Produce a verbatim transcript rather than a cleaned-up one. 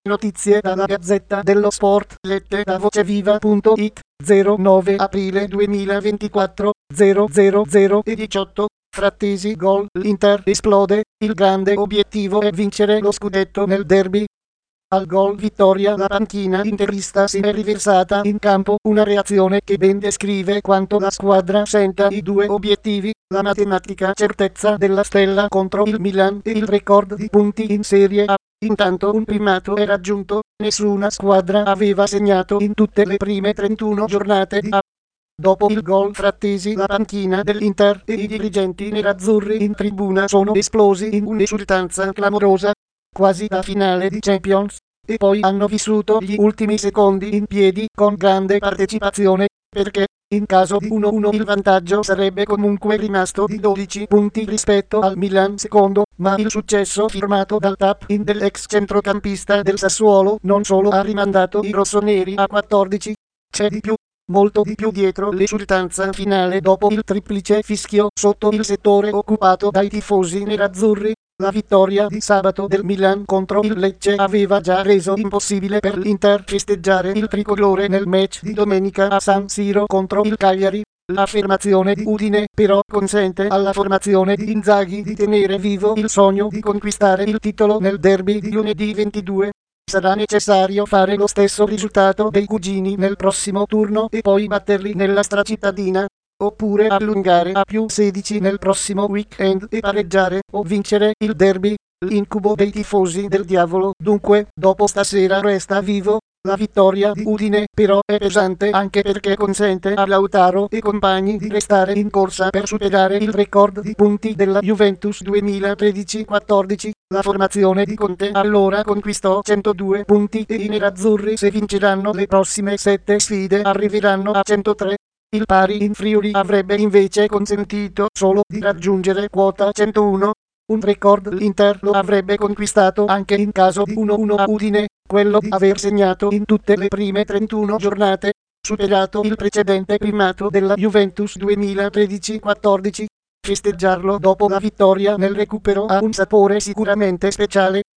Notizie dalla Gazzetta dello Sport, lette da voceviva punto it, zero nove aprile duemilaventiquattro, zero zero zero e diciotto. Frattesi gol, l'Inter esplode, il grande obiettivo è vincere lo scudetto nel derby. Al gol vittoria la panchina interista si è riversata in campo, una reazione che ben descrive quanto la squadra senta i due obiettivi, la matematica certezza della stella contro il Milan e il record di punti in Serie A. Intanto un primato è raggiunto, nessuna squadra aveva segnato in tutte le prime trentuno giornate di A. Dopo il gol Frattesi la panchina dell'Inter e i dirigenti nerazzurri in tribuna sono esplosi in un'esultanza clamorosa, quasi da finale di Champions, e poi hanno vissuto gli ultimi secondi in piedi con grande partecipazione, perché, in caso di uno uno il vantaggio sarebbe comunque rimasto di dodici punti rispetto al Milan secondo, ma il successo firmato dal tap-in dell'ex centrocampista del Sassuolo non solo ha rimandato i rossoneri a quattordici, c'è di più, molto di più dietro l'esultanza finale dopo il triplice fischio sotto il settore occupato dai tifosi nerazzurri. La vittoria di sabato del Milan contro il Lecce aveva già reso impossibile per l'Inter festeggiare il tricolore nel match di domenica a San Siro contro il Cagliari. L'affermazione di Udine però consente alla formazione di Inzaghi di tenere vivo il sogno di conquistare il titolo nel derby di lunedì ventidue. Sarà necessario fare lo stesso risultato dei cugini nel prossimo turno e poi batterli nella stracittadina, oppure allungare a più sedici nel prossimo weekend e pareggiare o vincere il derby, l'incubo dei tifosi del diavolo. Dunque, dopo stasera resta vivo. La vittoria di Udine però è pesante anche perché consente a Lautaro e compagni di restare in corsa per superare il record di punti della Juventus duemilatredici quattordici. La formazione di Conte allora conquistò centodue punti e i nerazzurri, se vinceranno le prossime sette sfide, arriveranno a centotré. Il pari in Friuli avrebbe invece consentito solo di raggiungere quota centouno. Un record l'Inter lo avrebbe conquistato anche in caso di uno uno a Udine, quello di aver segnato in tutte le prime trentuno giornate, superato il precedente primato della Juventus duemilatredici quattordici. Festeggiarlo dopo la vittoria nel recupero ha un sapore sicuramente speciale.